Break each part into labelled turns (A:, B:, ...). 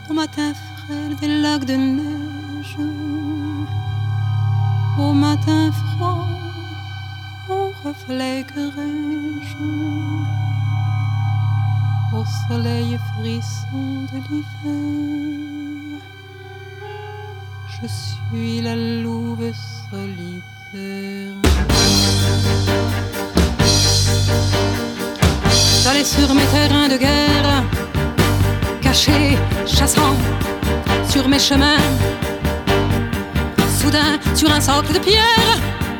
A: au matin frêle des lacs de neige, au matin froid, au reflet que rêche, au soleil frisson de l'hiver. Je suis la louve solitaire. J'allais sur mes terrains de guerre, caché, chassant sur mes chemins. Soudain, sur un socle de pierre,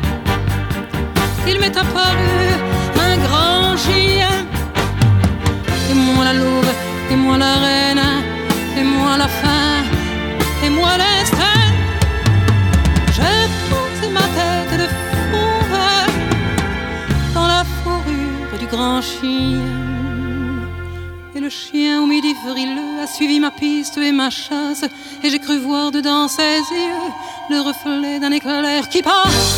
A: il m'est apparu un grand chien. Et moi la louve, et moi la reine, et moi la faim, et moi l'instinct. J'ai posé ma tête de fauve dans la fourrure du grand chien. Et le chien au midi frileux a suivi ma piste et ma chasse, et j'ai cru voir dedans ses yeux le reflet d'un éclair qui passe.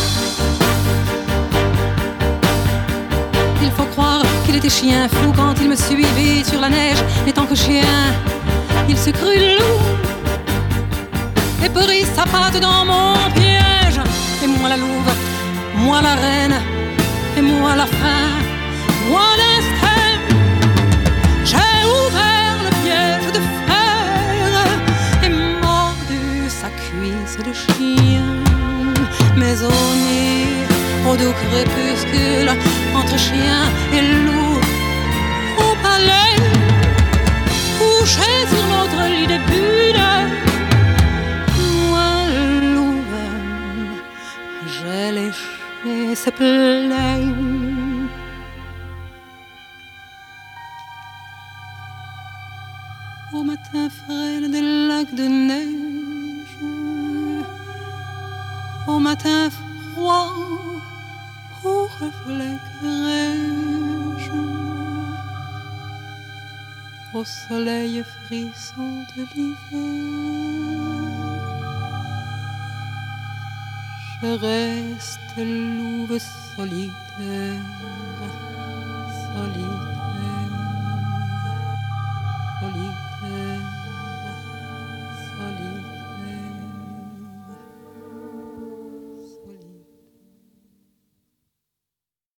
A: Il faut croire qu'il était chien fou quand il me suivit sur la neige. Et tant que chien, il se crut loup et prit sa patte dans mon piège. Et moi la louve, moi la reine, et moi la faim, moi l'instinct. J'ai ouvert le piège de fer et mordu sa cuisse de chien. Mais au nid, au doux crépuscule, entre chien et loup, au palais, couché sur notre lit de bulle, moi louve, j'ai léché ses plaies. Au matin frêle des lacs de neige, au matin froid, au reflet que rêche, au soleil frisson de l'hiver. Je reste louve solitaire, solitaire.